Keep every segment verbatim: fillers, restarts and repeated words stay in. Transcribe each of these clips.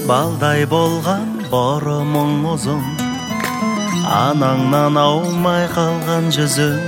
балдай болған борымың ұзын, анаңнан аумай қалған жүзің.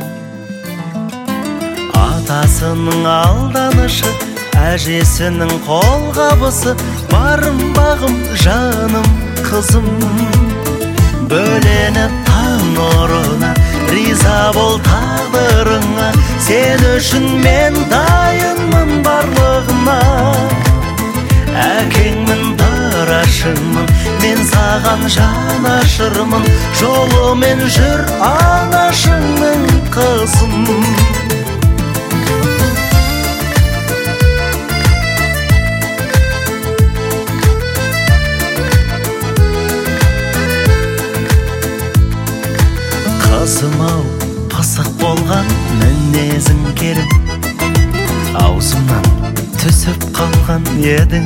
Атасының алданышы, әжесінің қолғабысы, барым бағым жаным қызым. Бөленіп таң нұрына, риза бол тағдырыңа, сен үшін мен дайынмын барлығына. Әкеңмін, дарашыңмын, мен саған жан ашырмын, жолымен жүр анашыңның қызым. Қызым-ау, пысық болған мінезің керім, аузымнан түсіп қалған едің.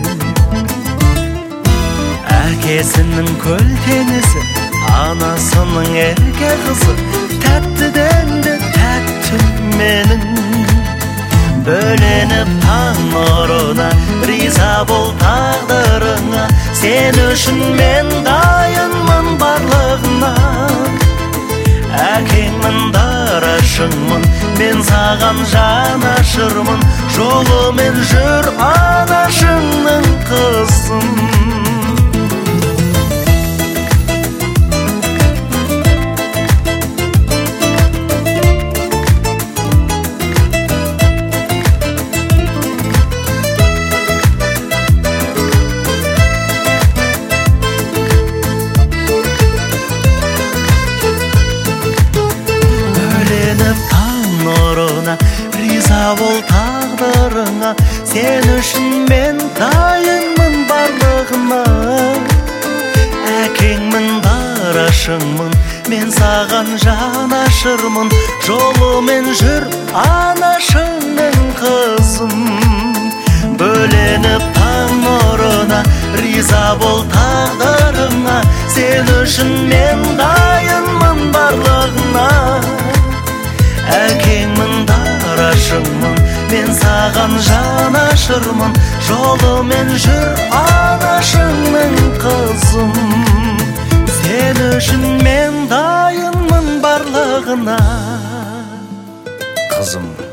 Әкесінің көл теңізі, анасының ерке қызы, тәттіден де тәтті менің. Бөленіп таң нұрына, риза бол тағдырыңа, сен үшін мен дайынмын барлығына. Әкеңмін, дарашыңмын, мен саған жан ашырмын, жолымен жүр анашыңның қызым. Риза бол тағдырыңа, сен үшін мен дайынмын барлығына. Әкеңмін, дарашыңмын, мен саған жан ашырмын, жолымен жүр анашыңның қызым. Бөленіп таң нұрына, риза бол тағдырыңа, сен үшін мен дайынмын барлығына. Әкеңмін, дарашыңмын, мен саған жан ашырмын, жолымен жүр анашыңның қызым. Сен үшін мен дайынмын барлығына, қызым.